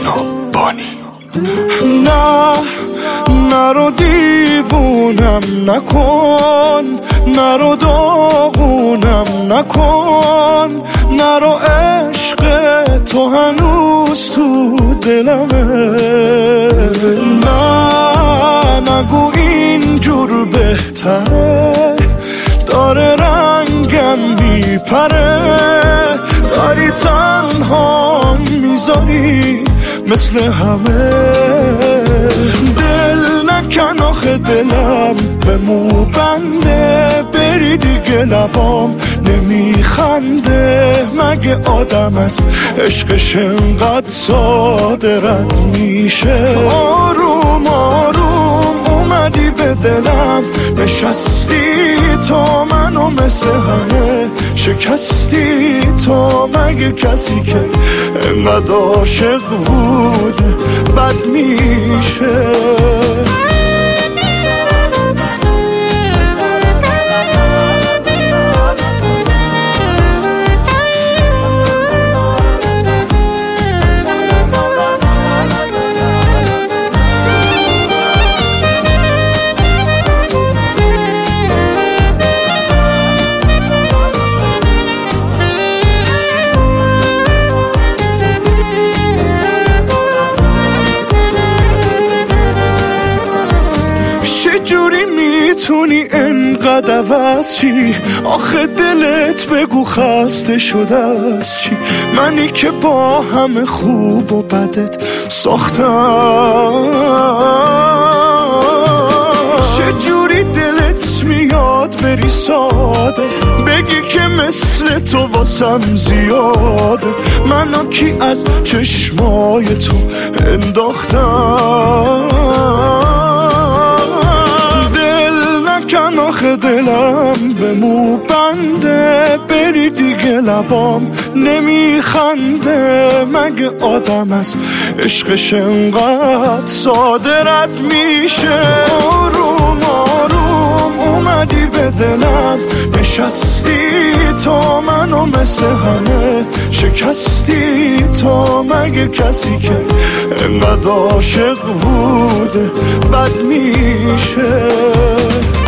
بنابانی. نه نرو دیوونم نکن، نرو داغونم نکن، نرو عشق تو هنوز تو دلمه. نه نگو اینجور بهتره، داره رنگم میپره، داری تنها میذاری مثل همه. دل نکن آخه دلم به مو بنده، بری دیگه لبام نمیخنده. مگه آدم است عشقش انقدر ساده رد میشه؟ آروم آروم اومدی به دلم نشستی، تو منو مثل همه شکستی. تو مگه کسی که انقدر عاشق بود بد میشه؟ چجوری میتونی انقدر عوض چی؟ آخه دلت بگو خسته شده از چی؟ منی که با همه خوب و بدت ساختم. چجوری دلت میاد بری ساده، بگی که مثل تو واسم زیاده. منو کی از چشمای تو انداختم؟ کن آخه دلم به مو بنده، بری دیگه لبام نمیخنده. مگه آدم است عشقش انقدر ساده رد میشه؟ آروم آروم اومدی به دلم نشستی، تو منو مثل همه شکستی. تو مگه کسی که انقدر عاشق بود بد میشه؟